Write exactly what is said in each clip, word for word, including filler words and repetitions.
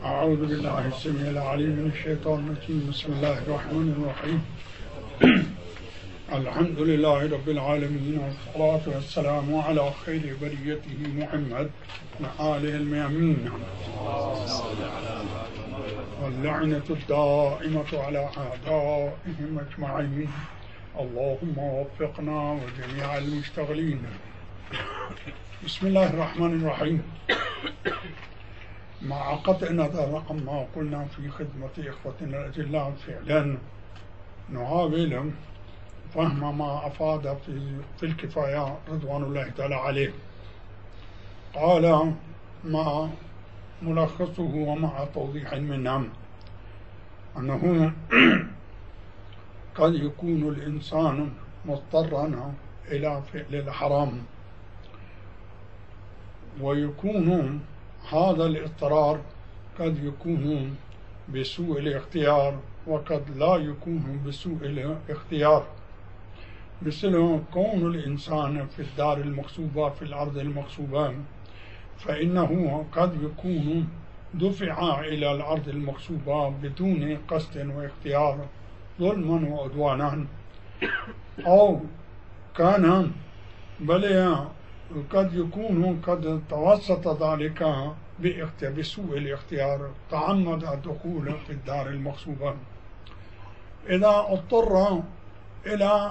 أعوذ بالله السميع العليم من الشيطان الرجيم. بسم الله الرحمن الرحيم. الحمد لله رب العالمين، والصلاة والسلام على خير بريته محمد وآله الميامين، واللعنة الدائمة على أعدائهم أجمعين. اللهم وفقنا وجميع المشتغلين. بسم الله الرحمن الرحيم. مع قطع النظر عما قلنا في خدمة إخوتنا الأجلاء، فعلا نحاول فهم ما أفاد في, في الكفاية رضوان الله تعالى عليه. قال مع ملخصه ومع توضيح منه أنه قد يكون الإنسان مضطرا إلى فعل الحرام، ويكون هذا الاضطرار قد يكون بسوء الاختيار وقد لا يكون بسوء الاختيار، مثل كون الإنسان في الدار المغصوبة في الأرض المغصوبة، فإنه قد يكون دفع إلى الأرض المغصوبة بدون قصد واختيار ظلما وعدوانا، أو كان بل قد يكون قد توسط ذلك بسوء الاختيار، تعمد الدخول في الدار المغصوبة. إذا اضطر إلى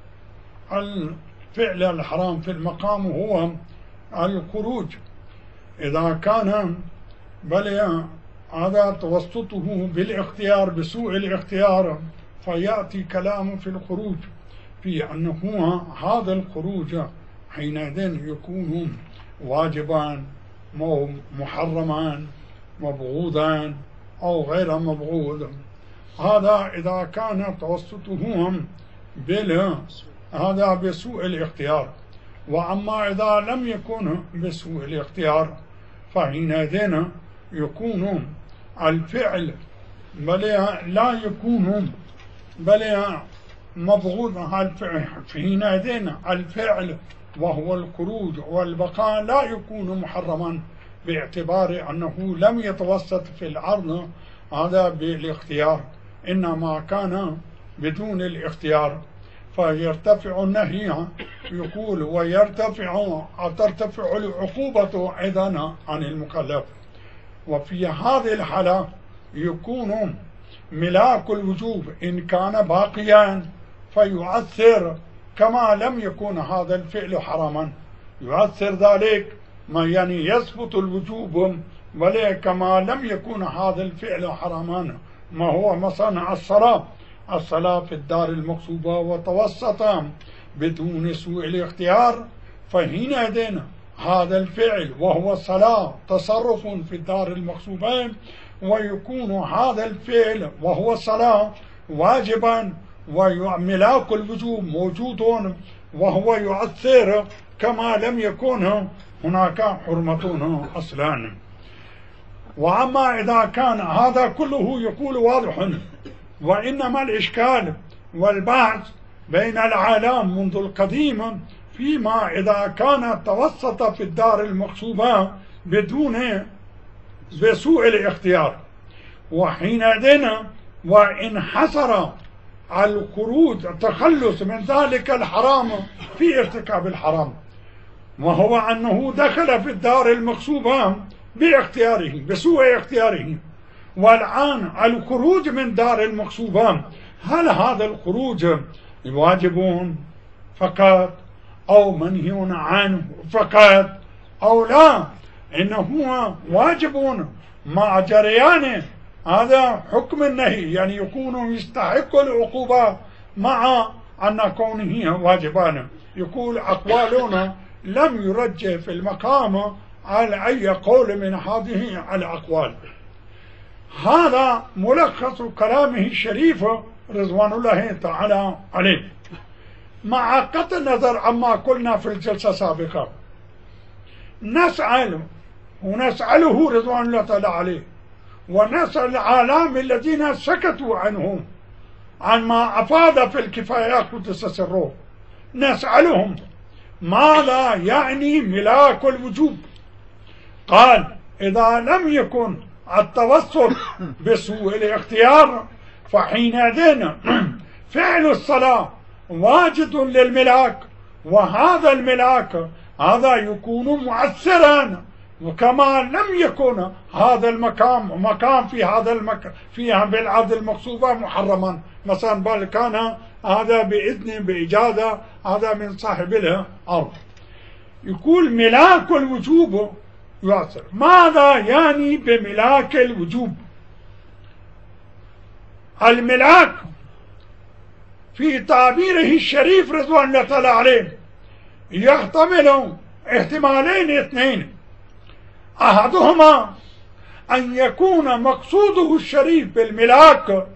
الفعل الحرام في المقام هو الخروج، إذا كان بل هذا توسطه بالاختيار بسوء الاختيار، فيأتي كلام في الخروج في أنه هذا الخروج حينئذ يكون واجبا محرما مبغوضا أو غير مبغوض. هذا إذا كان توسطه بال هذا بسوء الاختيار. وأما إذا لم يكن بسوء الاختيار فحينئذ يكون الفعل بل لا يكون بل مبغوض. حينئذ الفعل وهو الخروج والبقاء لا يكون محرما، باعتبار أنه لم يتوسط في العرض هذا بالاختيار، إنما كان بدون الاختيار. فيرتفع النهي، يقول ويرتفع ترتفع العقوبة إذن عن المكلف. وفي هذه الحالة يكون ملاك الوجوب إن كان باقيا فيؤثر كما لم يكن هذا الفعل حراما، يؤثر ذلك ما يعني يثبت الوجوب ولا كما لم يكن هذا الفعل حراما، ما هو مثلا الصلاة الصلاة في الدار المغصوبة وتوسط بدون سوء الاختيار، فحينئذ هذا الفعل وهو الصلاة تصرف في الدار المغصوبة، ويكون هذا الفعل وهو الصلاة واجبا وملاك الوجوب موجود وهو يؤثر كما لم يكن هناك حرمة أصلا. وأما إذا كان هذا كله يقول واضح، وإنما الإشكال والبحث بين العالم منذ القديم فيما إذا كان توسط في الدار المغصوبة بدون بسوء الاختيار، وحينئذ وإن حصر الخروج التخلص من ذلك الحرام في ارتكاب الحرام، وهو أنه دخل في الدار المغصوبة باختياره بسوء اختياره. والآن الخروج من دار المغصوبة، هل هذا الخروج واجب فقط أو منهي عنه فقط أو لا، إنه واجب مع جريان هذا حكم النهي، يعني يكون يستحق العقوبة مع أن كونه واجبان. يقول أقوالنا لم يرجع في المقام على أي قول من هذه الأقوال. هذا ملخص كلامه الشريف رضوان الله تعالى عليه، مع قطع النظر عما قلنا في الجلسة السابقة. نسأل ونسأله رضوان الله تعالى عليه، ونسأل العالم الذين سكتوا عنهم عن ما أفاد في الكفاية قدس سره، نسألهم ماذا يعني ملاك الوجوب. قال إذا لم يكن التوسط بسوء الاختيار، فحينئذ فعل الصلاة واجد للملاك، وهذا الملاك هذا يكون مؤثرا، وكما لم يكن هذا المكان مكان في هذا المكان فيها بالأرض المغصوبة محرما، مثلا بل كان هذا بإذن بإجازة هذا من صاحب الأرض. يقول ملاك الوجوب يؤثر. ماذا يعني بملاك الوجوب؟ الملاك في تعبيره الشريف رضوان الله تعالى عليه يحتمل احتمالين اثنين، أحدهما أن يكون مقصوده الشريف بالملاك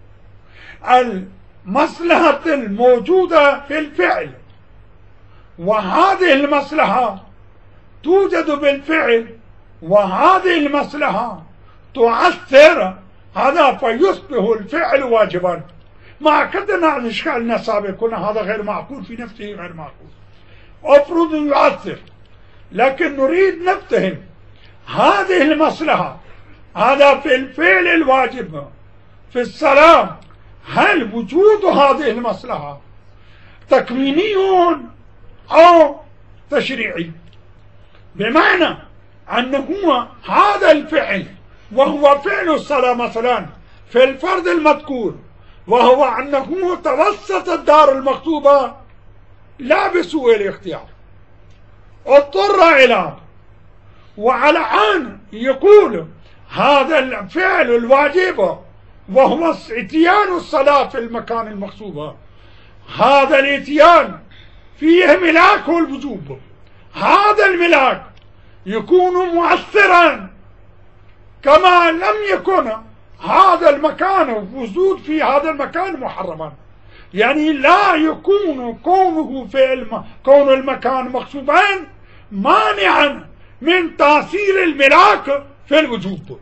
المصلحة الموجودة في الفعل، وهذه المصلحة توجد بالفعل، وهذه المصلحة تؤثر هذا فيصبح الفعل واجبا. ما كدنا عن إشكالنا سابقا هذا غير معقول في نفسه، غير معقول. أفرض يؤثر، لكن نريد نفتهم هذه المصلحة هذا في الفعل الواجب في الصلاة، هل وجود هذه المصلحة تكويني أو تشريعي؟ بمعنى أنه هذا الفعل وهو فعل الصلاة مثلا في الفرض المذكور، وهو أنه توسط الدار المكتوبة لا بسوء الاختيار، اضطر إلى، وعلى أن يقول هذا الفعل الواجب وهو اتيان الصلاة في المكان المغصوب، هذا الاتيان فيه ملاك الوجوب، هذا الملاك يكون مؤثرا كما لم يكن هذا المكان وجود في هذا المكان محرما. يعني لا يكون كونه في الم... كون المكان مغصوبا مانعا من تأثير الملاك في الوجوب.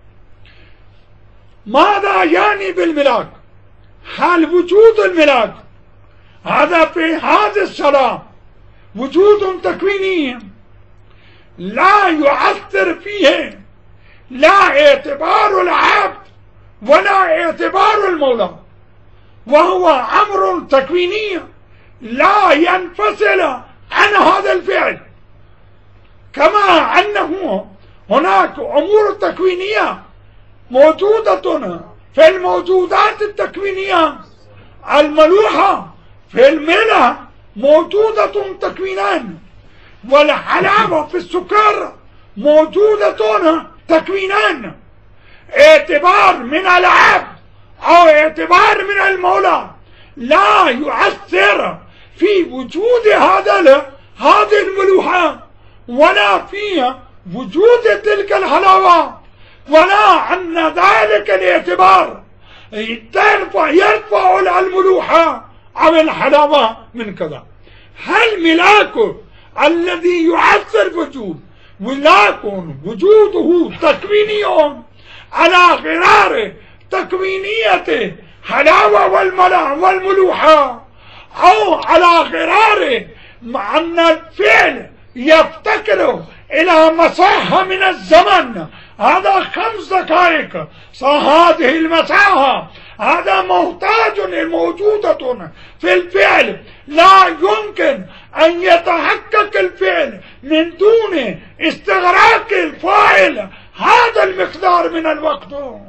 ماذا يعني بالملاك؟ هل وجود الملاك هذا في هذه الصلاة وجود تكويني لا يؤثر فيه لا اعتبار العبد ولا اعتبار المولى، وهو أمر تكويني لا ينفصل عن هذا الفعل، كما أنه هناك أمور تكوينية موجودة في الموجودات التكوينية الملوحة في الملح موجودة تكوينان، والحلاوة في السكر موجودة تكوينان، اعتبار من العبد أو اعتبار من المولى لا يؤثر في وجود هذا هذه الملوحة ولا في وجود تلك الحلاوة، ولا أن ذلك الاعتبار يرفع يرفع الملوحة أو الحلاوة من كذا. هل ملاك الذي يؤثر في وجود ولكن وجوده تكويني على غرار تكوينية حلاوة والملا والملوحة، أو على غرار أن الفعل يفتكر إلى مساحة من الزمن، هذا خمس دقائق، هذه المساحة هذا محتاج موجودة في الفعل، لا يمكن أن يتحقق الفعل من دون استغراق الفاعل هذا المقدار من الوقت.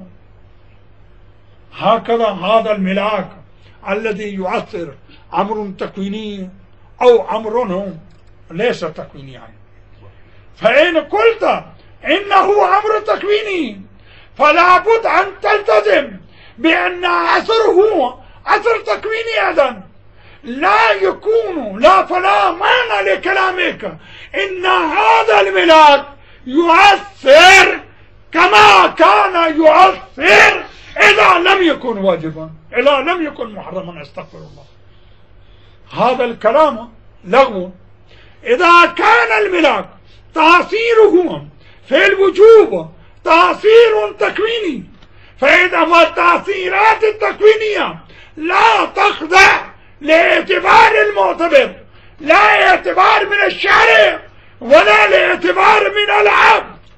هكذا هذا الملاك الذي يؤثر أمر تكويني أو أمر ليس تكويني يعني. فإن قلت إنه أمر تكويني فلا بد أن تلتزم بأن أثره أثر تكويني أيضا، لا يكون لا فلا معنى لكلامك إن هذا الملاك يؤثر كما كان يؤثر إذا لم يكن واجبا، إذا لم يكن محرما. استغفر الله، هذا الكلام لغو. إذا كان الملاك تأثيره في الوجوب تأثير تكويني، فإذا التأثيرات التكوينية لا تخضع لاعتبار المعتبر، لا اعتبار من الشارع ولا لاعتبار من العبد،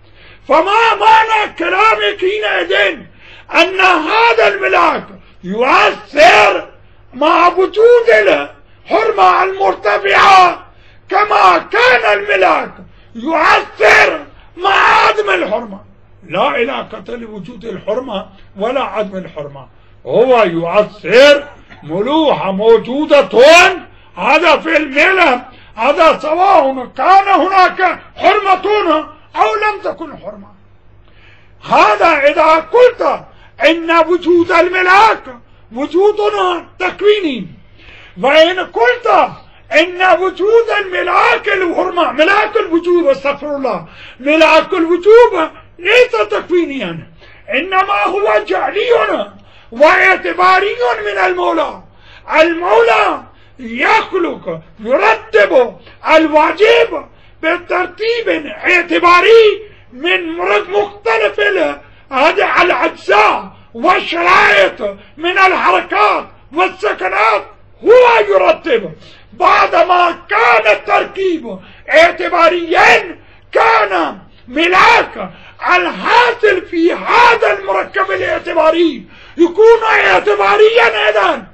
فما معنى كلامك حينئذ أن هذا الملاك يؤثر مع وجود الحرمة المرتفعة كما كان الملاك يؤثر مع عدم الحرمة؟ لا علاقة لوجود الحرمة ولا عدم الحرمة، هو يؤثر ملوحة موجودة هذا في الملة، هذا سواء كان هناك حرمة أو لم تكن حرمة. هذا إذا قلت إن وجود الملاك وجود تكويني، وإن قلت إن وجود الملاك الحرمة ملاك الوجوب، استغفر الله، ملاك الوجوب ليس تكوينيا، إنما هو جعلي واعتباري من المولى. المولى يخلق يرتب الواجب بترتيب اعتباري من مختلف هذه الأجزاء والشرائط من الحركات والسكنات، هو يرتب. بعدما كان التركيب اعتباريا كان ملاك الحاصل في هذا المركب الاعتباري يكون اعتباريا ايضا،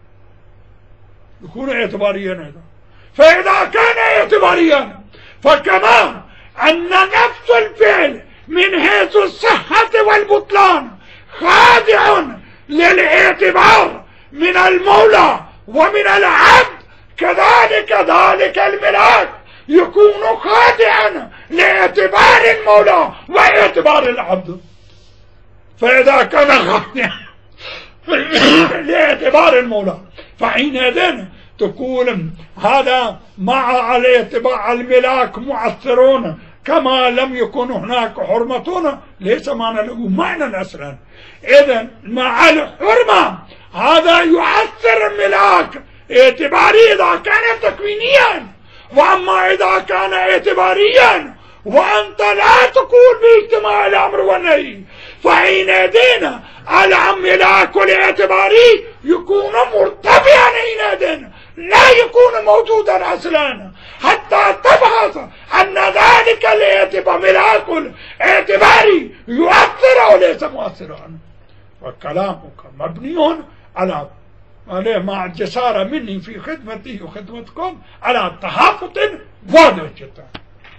يكون اعتباريا ايضا. فإذا كان اعتباريا فكما أن نفس الفعل من حيث الصحة والبطلان خاضع للاعتبار من المولى ومن العبد، كذلك ذلك الملاك يكون خاضعا لاعتبار المولى واعتبار العبد. فإذا كان خاضعا لاعتبار المولى فحينئذ تقول هذا مع الاعتبار الملاك مؤثرون كما لم يكن هناك حرمة، ليس معنى له معنى أصلا. إذن مع الحرمة هذا يؤثر الملاك اعتباري إذا كان تكوينيا، وأما إذا كان اعتباريا وأنت لا تقول باجتماع الأمر والنهي فحينئذ الملاك الاعتباري يكون مرتفعا، حينئذ لا يكون موجودا أصلا حتى تبحث أن ذلك الاعتبار ملاك الاعتباري يؤثر وليس مؤثرا. وكلامك مبني على عليه مع الجسارة مني في خدمتي وخدمتكم على تهافت واضح جدا.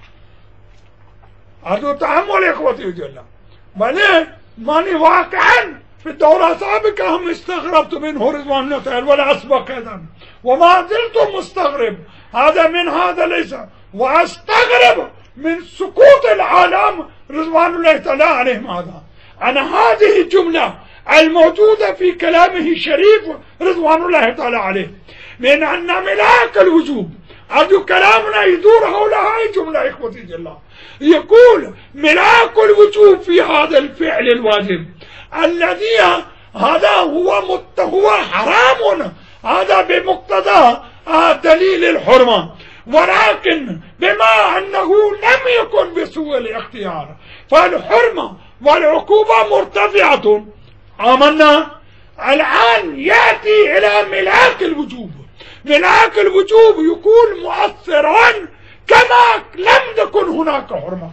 هذا تحمل إخوتي الجلة، بل ماني واقعا في الدورة السابقة هم استغربت منه رضوان الله تعالى ولا أسبق أيضا، وما زلت مستغرب هذا من هذا ليس، وأستغرب من سقوط العالم رضوان الله تعالى عليهم هذا. أنا هذه الجملة الموجودة في كلامه الشريف رضوان الله تعالى عليه من أن ملاك الوجوب، هذا كلامنا يدور حول هذه الجملة إخوتي الله، يقول ملاك الوجوب في هذا الفعل الواجب الذي هذا هو مت هو حرام، هذا بمقتضى دليل الحرمة، ولكن بما أنه لم يكن بسوء الاختيار فالحرمة والعقوبة مرتفعة. آمنا الآن يأتي إلى ملاك الوجوب، ملاك الوجوب يكون مؤثرا كما لم تكن هناك حرمة.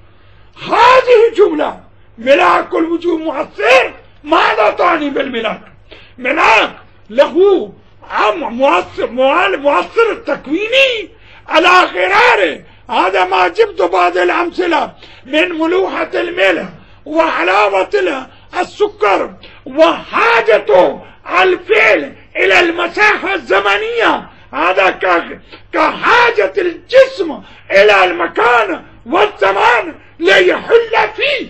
هذه الجملة ملاك الوجوب مؤثر، ماذا تعني بالملاك؟ ملاك له مؤثر مؤثر التكويني على غراره، هذا ما جبت بعض الأمثلة من ملوحة الملح وحلاوة السكر وحاجة الفعل إلى المساحة الزمنية، هذا كحاجة الجسم إلى المكان والزمان ليحل فيه،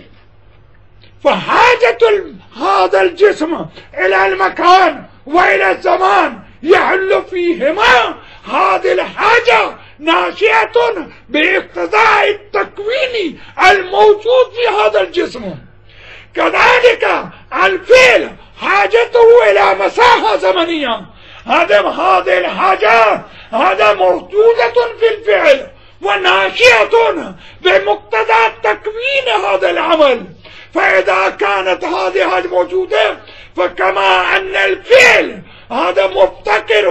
فحاجة هذا الجسم إلى المكان وإلى الزمان يحل فيهما، هذه الحاجة ناشئة باقتضاء التكوين الموجود في هذا الجسم. كذلك الفعل حاجته إلى مساحة زمنية، هذا هذه الحاجة هذا موجودة في الفعل وناشئة بمقتضى تكوين هذا العمل. فإذا كانت هذه الموجودة فكما أن الفعل هذا مفتقر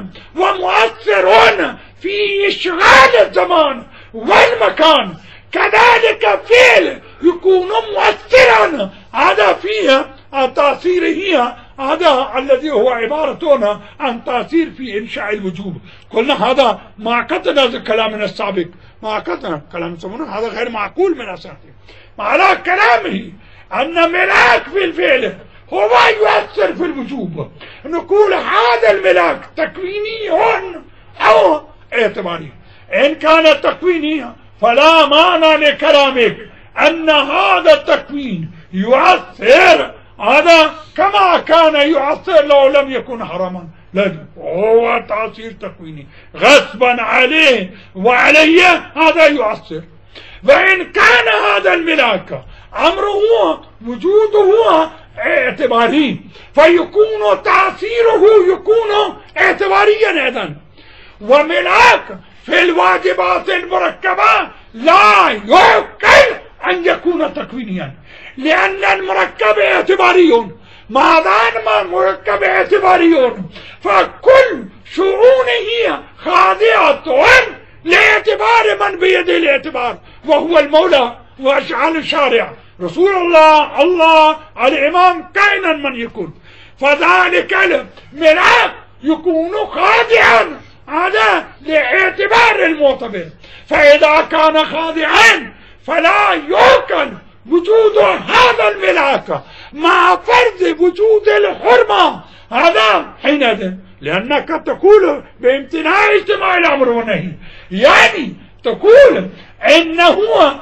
ومؤثر في إشغال الزمان والمكان، كذلك فعل يكون مؤثرا هذا فيها تأثيره هذا الذي هو عبارة عن تأثير في إنشاء الوجوب. قلنا هذا ما عقدنا كلامنا السابق، ما عقدنا كلام سمونا هذا غير معقول من أساسه. على كلامه أن ملاك في الفعل هو يؤثر في الوجوب، نقول هذا الملاك تكويني أو اعتباري. إن كان تكويني فلا معنى لكلامك أن هذا التكوين يؤثر هذا كما كان يؤثر لو لم يكن حراما، لا هو تأثير تكويني غصبا عليه وعليه هذا يؤثر. وإن كان هذا الملاك أمره وجوده اعتباري فيكون تأثيره يكون اعتباريا أيضا. وملاك في الواجبات المركبة لا يمكن أن يكون تكوينيا، لأن المركب اعتباري. ما دام المركب اعتباري فكل شؤونه خاضعة لاعتبار من بيده الاعتبار وهو المولى وأشعال الشارع رسول الله الله الإمام كائنا من يكون. فذلك الملاك يكون خاضعا هذا لاعتبار المعتبر. فإذا كان خاضعا فلا يمكن وجود هذا الملاك مع فرض وجود الحرمة هذا حينئذ، لأنك تقول بامتناع اجتماع الأمر والنهي، يعني تقول إنه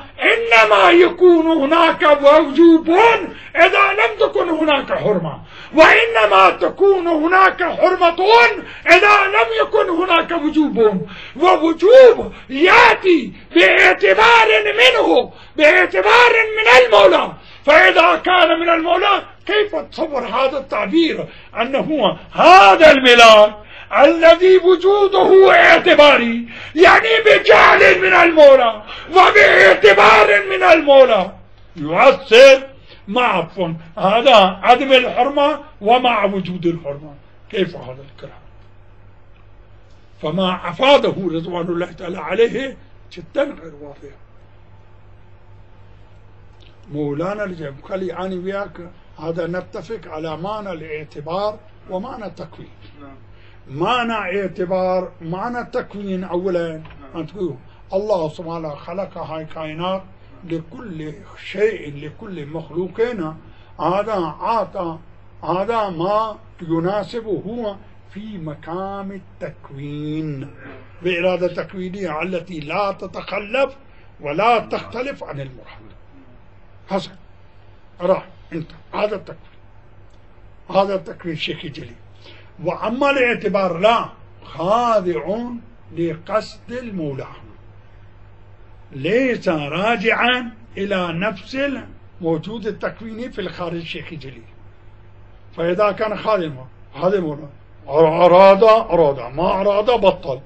إنما يكون هناك وجوب إذا لم تكن هناك حرمة، وإنما تكون هناك حرمة إذا لم يكن هناك وجوب. ووجوب يأتي باعتبار منه، باعتبار من المولى. فإذا كان من المولى كيف تصور هذا التعبير أنه هذا الملاك الذي وجوده اعتباري، يعني بجعل من المولى وباعتبار من المولى يؤثر مع هذا عدم الحرمة ومع وجود الحرمة. كيف هذا الكلام؟ فما أفاده رضوان الله تعالى عليه جدا غير واضح. مولانا الجم خلي أنا وياك هذا نتفق على معنى الاعتبار ومعنى التكوين. معنى اعتبار معنى التكوين أولا أن تقول الله سبحانه خلق هاي كائنات لكل شيء لكل مخلوقنا هذا عطى هذا ما يناسبه هو في مقام التكوين بإرادة تكوينية التي لا تتخلف ولا تختلف عن المراد. حسن راح انت هذا التكوين هذا التكوين شيخي جليل. وأما الاعتبار لا خاضع لقصد المولى، ليس راجعا إلى نفس الموجود التكويني في الخارج شيخي جليل. فإذا كان خادم هذا مولى أراد أراد ما أراد بطل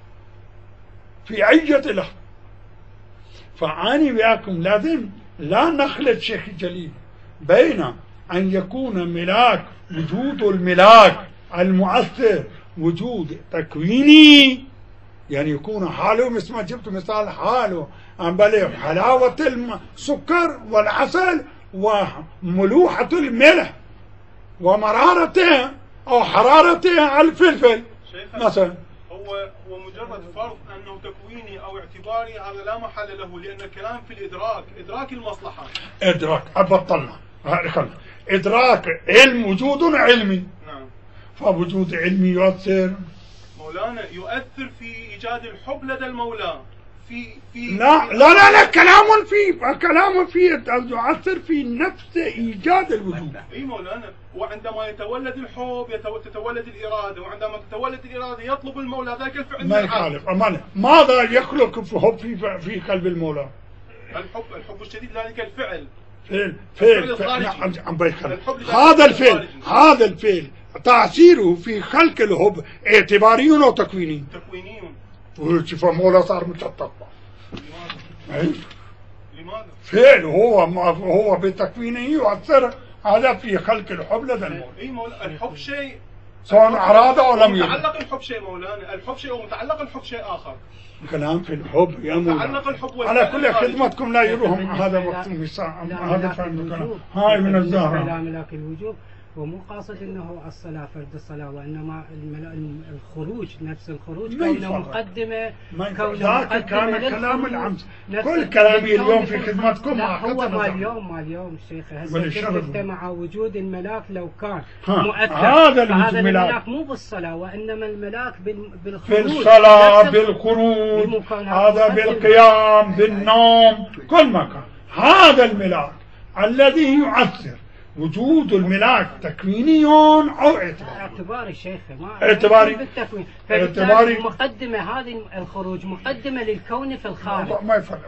في أي لحظة. فأني وياكم لازم لا نخلط شيخ جليل بين أن يكون ملاك وجود الملاك المؤثر وجود تكويني، يعني يكون حاله مثل ما جبت مثال حاله عن بلي حلاوة السكر والعسل وملوحة الملح ومرارته أو حرارته الفلفل مثلا. هو هو مجرد فرض انه تكويني او اعتباري هذا لا محل له، لان الكلام في الادراك، ادراك المصلحه. ادراك ابطلنا ادراك علم وجود علمي. نعم. فوجود علمي يؤثر مولانا يؤثر في ايجاد الحب لدى المولى في في لا في لا لا لا كلام في كلام في يؤثر في نفس ايجاد الوجود. اي مولانا، وعندما يتولد الحب تتولد الاراده، وعندما تتولد الاراده يطلب المولى ذاك الفعل. ما يخالف أمان. ماذا يخلق في حب في في قلب المولى؟ الحب الحب الشديد ذلك الفعل. فعل فعل عم بيخلق هذا الفعل هذا الفعل تأثيره في خلق الحب اعتباري أو تكويني؟ تكويني. شوف المولى صار مشطط. لماذا؟ لماذا؟ فعل هو هو بتكوينه يؤثر هذا في خلق الحب لدى المولى. اي مولانا الحب شيء سواء أراد أو لم يرد. متعلق الحب شيء مولانا، الحب شيء ومتعلق الحب شيء آخر. كلام في الحب يا مولانا. الحب على كل خدمتكم لا يروهم هذا وقت هذا فهم هاي من الزهرة. لا ملاك الوجوب ومو قاصد انه الصلاه فرد الصلاه، وانما الخروج نفس الخروج كونه مقدمه ذاك كان كلام العمس. كل كلامي اليوم في خدمتكم لا هو ما اليوم ما اليوم شيخ هسه مع وجود الملاك لو كان مؤثر هذا هذا الملاك مو بالصلاه وانما الملاك بالخروج في الصلاه بالخروج، هذا بالقيام بالنوم كل مكان. هذا الملاك الذي يؤثر. وجود الملاك تكويني او اعتباري؟ اعتباري شيخ، ما اعتباري بالتكوين. اعتباري مقدمه هذه الخروج مقدمه للكون في الخارج. ما يفرق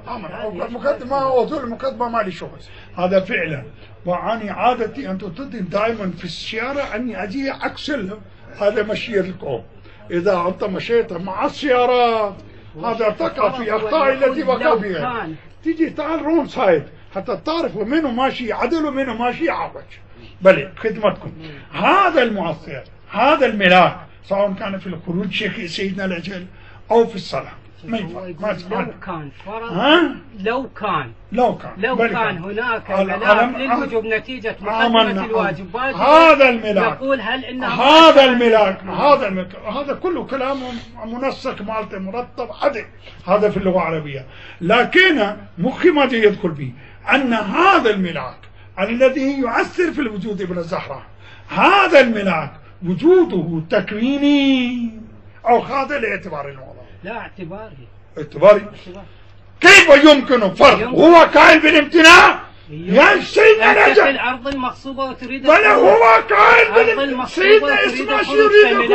مقدمه وطول المقدمه ما لي شغل. هذا فعلا. واني عادتي ان تدي دائما في السياره اني اجي عكس هذا مشي الكون. اذا انت مشيت مع السيارات هذا تقع في اخطاء التي وقع فيها. تيجي تعال رون سايد حتى تعرفوا منه ماشي عدل ومنه ماشي عوج. بل خدمتكم هذا المؤثر، هذا الملاك، سواء كان في الخروج شيخ سيدنا الأجل أو في الصلاة. ما يفعل. لو كان فرض ها؟ لو كان لو كان لو كان, كان هناك ملاك للوجوب نتيجة مقدمة الواجبات هذا الملاك نقول هل إنه هذا الملاك هذا الملاك هذا كله كلام منسق مالته مرتب عدل. هذا في اللغة العربية. لكن مخي ما يدخل به أن هذا الملاك الذي يؤثر في الوجود ابن الزهراء، هذا الملاك وجوده تكويني أو هذا لاعتبار الموضوع؟ لا اعتباري. اعتباري. كيف يمكن فرق هو قائل بالامتناع؟ يا سيدنا الأجل الأرض المغصوبة وتريد بل هو قائل بالامتناع. سيدنا اسمع شو يريد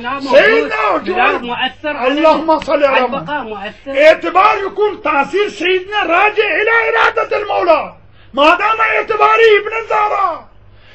سيدنا مؤثر. اللهم صل على محمد. اعتبار يكون تأثير سيدنا راجع إلى إرادة المولى، ما دام اعتباري ابن الزهراء.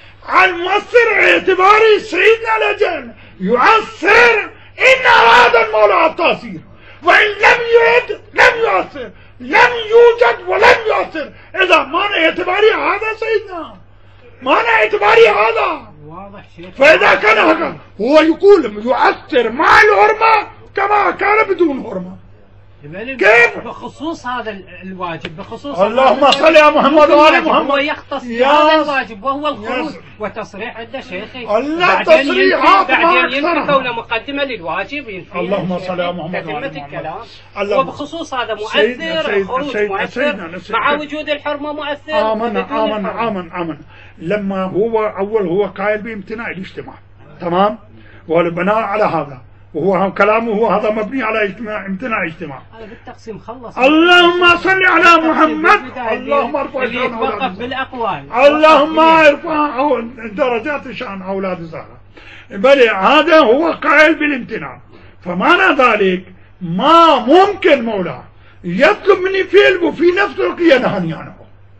المؤثر اعتباري سيدنا الأجل يؤثر إن أراد المولى التأثير، وإن لم يرد لم يؤثر، لم يوجد ولم يؤثر. إذا ما اعتباري هذا سيدنا، ما اعتباري هذا واضح شيخ. فإذا كان هذا هو يقول يؤثر مع الحرمة كما كان بدون حرمة. كيف؟ بخصوص هذا الواجب، بخصوص اللهم صل على محمد وآل محمد. هو يختص بهذا الواجب وهو الخروج. وتصريح عنده شيخي الله تصريحات بعدين ينفي كونه مقدمة للواجب ينفي. اللهم صل على محمد وآل محمد. وبخصوص هذا مؤثر، الخروج مؤثر، مع وجود الحرمة مؤثر. آمنا آمنا آمنا آمنا. لما هو أول هو قائل بامتناع الاجتماع، تمام، والبناء على هذا وهو كلامه هو هذا مبني على اجتماع امتناع اجتماع. هذا بالتقسيم خلص. اللهم صل على محمد. اللهم ارفع اللي يتوقف بالاقوال. اللهم ارفع درجات شان اولاد الزهراء. بل هذا هو قائل بالامتناع. فمعنى ذلك ما ممكن مولاه يطلب مني فعل وفي نفس الوقت ينهاني عنه.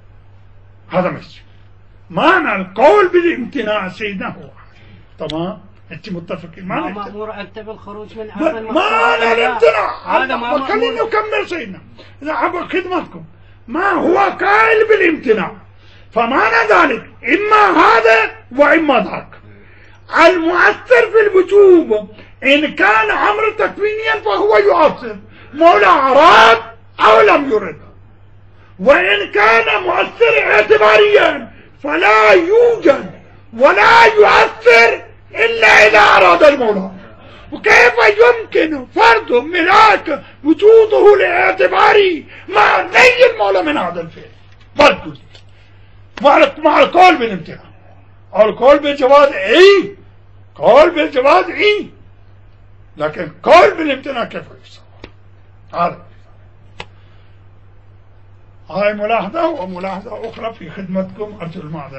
هذا مش معنى القول بالامتناع سيدنا هو. تمام؟ انت متفقين معنا؟ ما مأمور انت بالخروج من ارض المقصود. ما انا الامتناع. هذا ما مأمور. خليني اكمل سيدنا. اذا عبر خدمتكم ما هو قائل بالامتناع. فمعنى ذلك اما هذا واما ذاك. المؤثر في الوجوب ان كان امر تكوينيا فهو يؤثر، مولى اراد او لم يرد. وان كان مؤثر اعتباريا فلا يوجد ولا يؤثر إلا إذا أراد المولى. وكيف يمكن فرض ملاك وجوده لاعتباري مع نهي المولى من هذا الفعل؟ برضو مع مع القول بالامتناع. القول بالجواز إيه؟ قول بالجواز إيه؟ لكن قول بالامتناع كيف يصير؟ هذا هاي ملاحظة وملاحظة أخرى في خدمتكم. أرجو المعذرة.